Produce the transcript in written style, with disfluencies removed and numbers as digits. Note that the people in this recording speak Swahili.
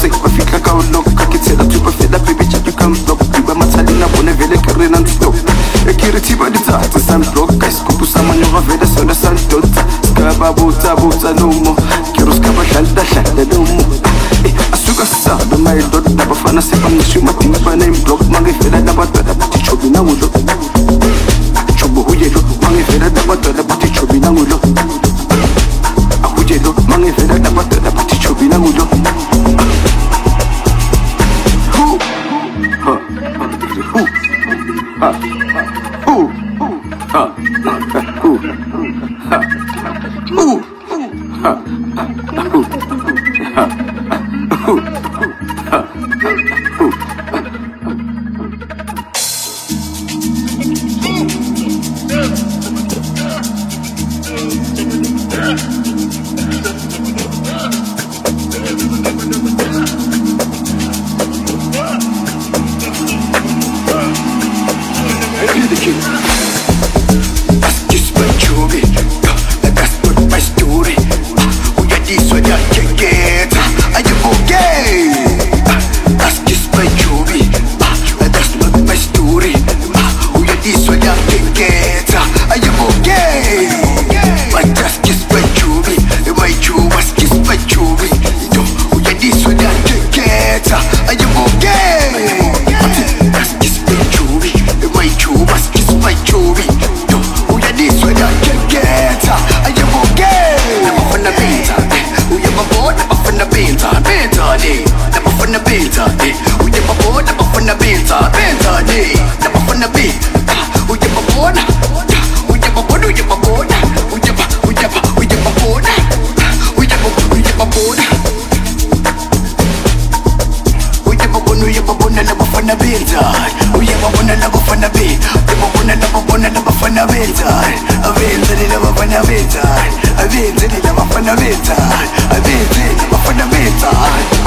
se ba fitla ka o loka ke tsela tupa fela baby chat you come block ba matsalina bone vele ke re non stop e ke re thiba ditsatsa san block ka skupu sa manyoga vele sona san dotsa ska ba botsa no mo ke ro ska ba hlala no mo asuka sa ba mai dot ba fana se ba ngishuma tinga ba name block mange vele da ba tada ti chobi na ulo chobo huye lo mange vele da ba tada ti chobi na ulo ahuje lo mange vele da ba tada ti chobi na ulo Avenzeli la bafana beta